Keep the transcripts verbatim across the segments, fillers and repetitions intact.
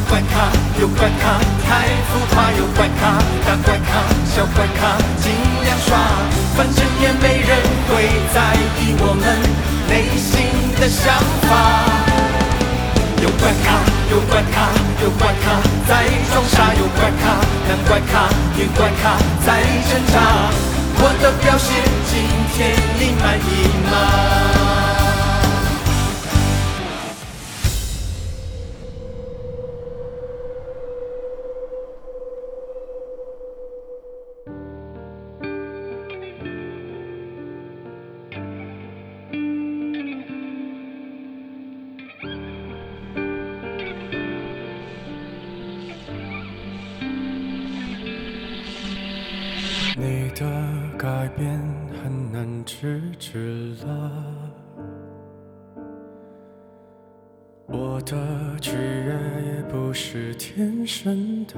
怪咖，有怪咖，太浮夸，有怪咖，大怪咖，小怪咖，尽量耍，反正也没人会在意我们内心的想法。有怪咖，有怪咖，有怪咖在装傻，有怪咖，男怪咖，女怪咖在挣扎。我的表现今天你满意吗？ 你的改变很难制止了，我的拒绝也不是天生的，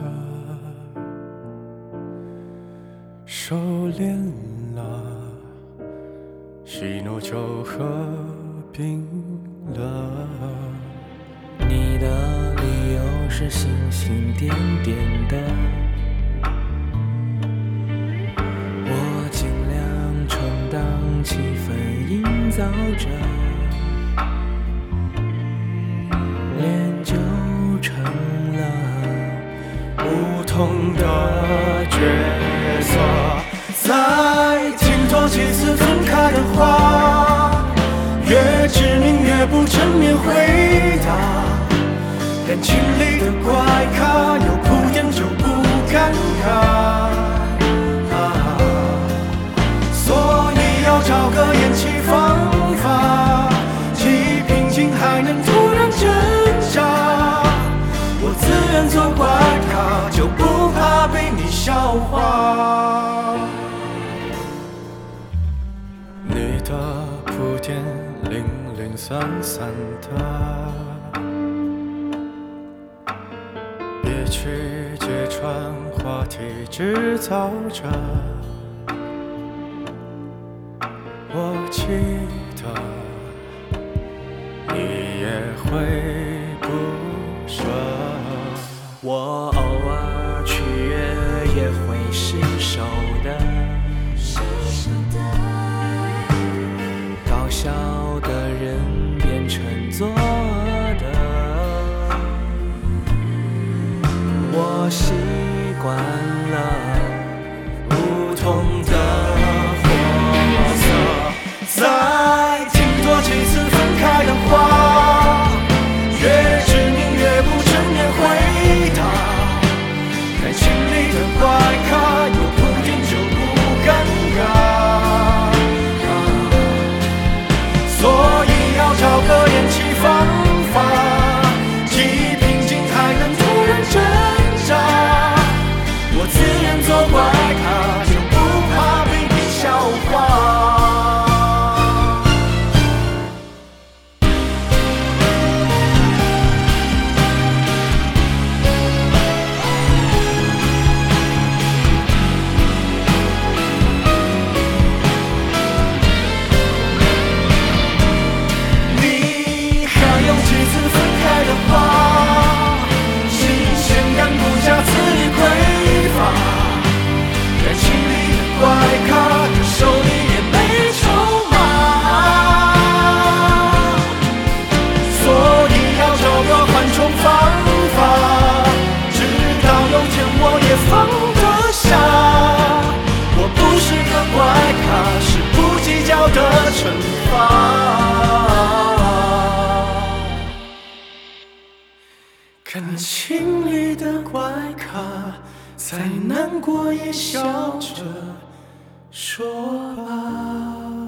收敛了，喜怒就合并了。 你的理由是星星点点的，气氛营造着，脸就成了不同的角色。再听多几次分开的话，越致命越不正面回答。感情里的怪咖，有铺垫就不尴尬。找个演戏方法，既平静还能突然挣扎。我自愿做怪咖，就不怕被你笑话。你的铺垫零零散散的，别去揭穿话题，制造着。我记得你也会不舍， 我偶尔取悦也会失手的，搞笑的人变成做的，我习惯了不同的再听多几次分开的话，越致命越不正面回答。感情里的怪咖，有铺垫就不尴尬。所以要找个演戏方法，既平静还能突然挣扎。我自愿做怪咖，就不怕被你笑话。放得下，我不是个怪咖，是不计较的惩罚。感情里的怪咖，再难过也笑着说吧。